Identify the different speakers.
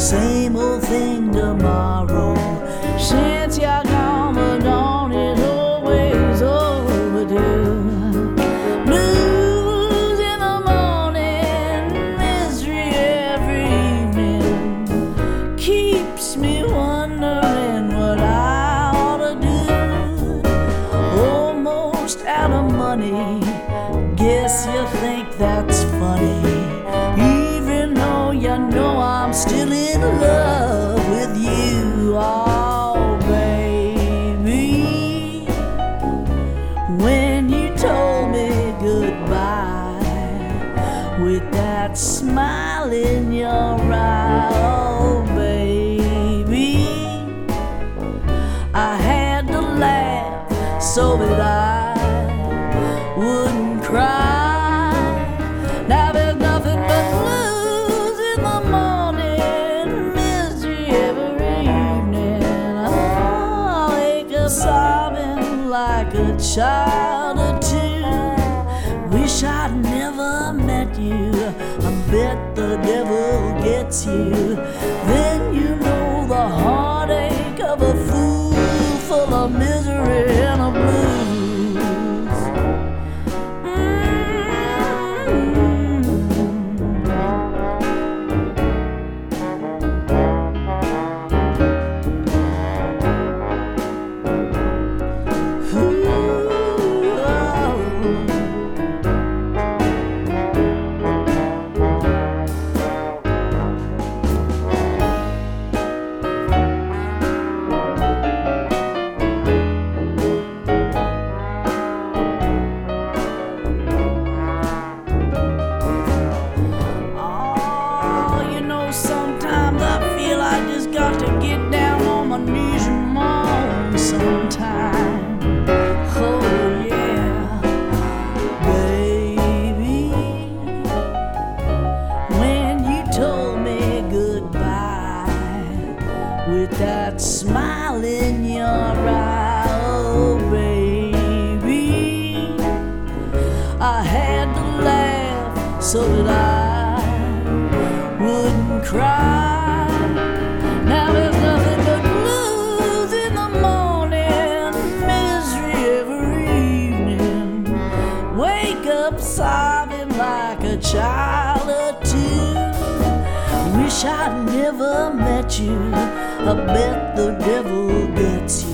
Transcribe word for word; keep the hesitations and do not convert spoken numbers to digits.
Speaker 1: same old thing tomorrow. Since you're gone, but dawn is always overdue. Blues in the morning, misery every evening, keeps me wondering what I ought to do. Almost out of money, guess you think that's funny, even though you know I'm still in love with you. Oh, baby, when you told me goodbye with that smile in your eye, oh, baby, I had to laugh so that I wouldn't cry. Now there's nothing but blues in the morning, misery every evening. Oh, I wake up sobbing like a child or two. Wish I'd never met you. I bet the devil gets you. Then you know the heartache of a fool full of misery and a blues. Sometimes I feel I just got to get down on my knees and moan sometime. Oh yeah, baby, when you told me goodbye with that smile in your eye, oh baby, I had to laugh so that I wouldn't cry. Now there's nothing but blues in the morning, misery every evening. Wake up sobbing like a child or two. Wish I'd never met you. I bet the devil gets you.